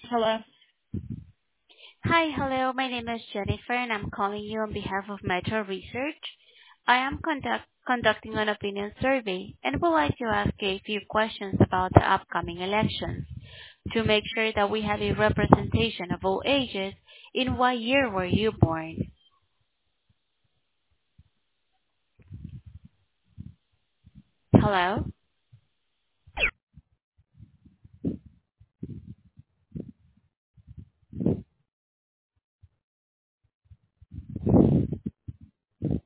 Hello. Hi. Hello. My name is Jennifer, and I'm calling you on behalf of Metro Research. I am conducting an opinion survey and would like to ask you a few questions about the upcoming elections to make sure that we have a representation of all ages. In what year were you born? Hello?